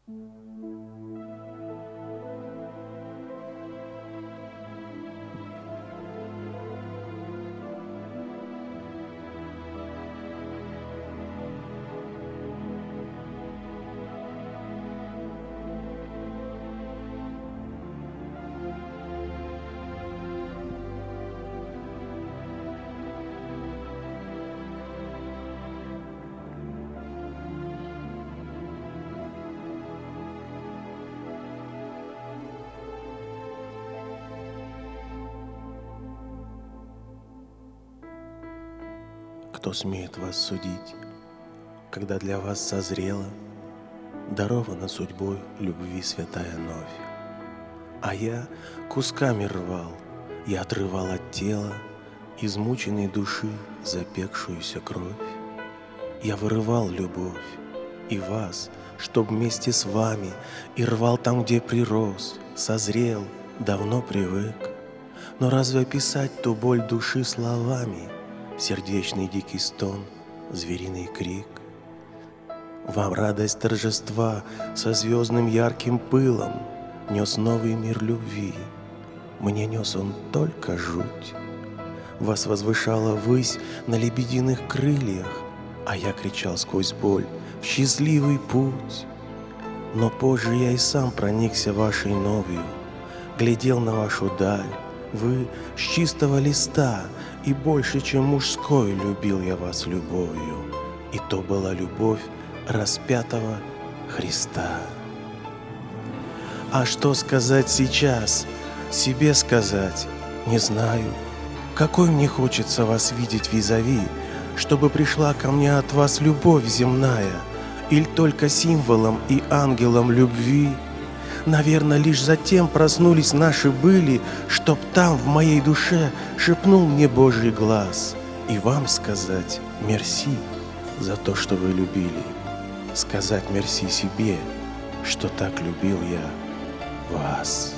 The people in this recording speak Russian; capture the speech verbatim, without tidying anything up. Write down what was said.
Кто смеет вас судить, когда для вас созрела, дарована судьбой любви святая новь? А я кусками рвал, я отрывал от тела измученной души запекшуюся кровь. Я вырывал любовь и вас, чтоб вместе с вами, и рвал там, где прирос, созрел, давно привык. Но разве описать ту боль души словами? Сердечный дикий стон, звериный крик. Вам радость торжества со звездным ярким пылом нес новый мир любви. Мне нес он только жуть. Вас возвышала ввысь на лебединых крыльях, а я кричал сквозь боль в счастливый путь. Но позже я и сам проникся вашей новью, глядел на вашу даль. Вы с чистого листа, и больше, чем мужской, любил я вас любовью. И то была любовь распятого Христа. А что сказать сейчас, себе сказать, не знаю. Какой мне хочется вас видеть визави, чтобы пришла ко мне от вас любовь земная, или только символом и ангелом любви. Наверное, лишь затем проснулись наши были, чтоб там в моей душе шепнул мне Божий глаз. И вам сказать мерси за то, что вы любили. Сказать мерси себе, что так любил я вас.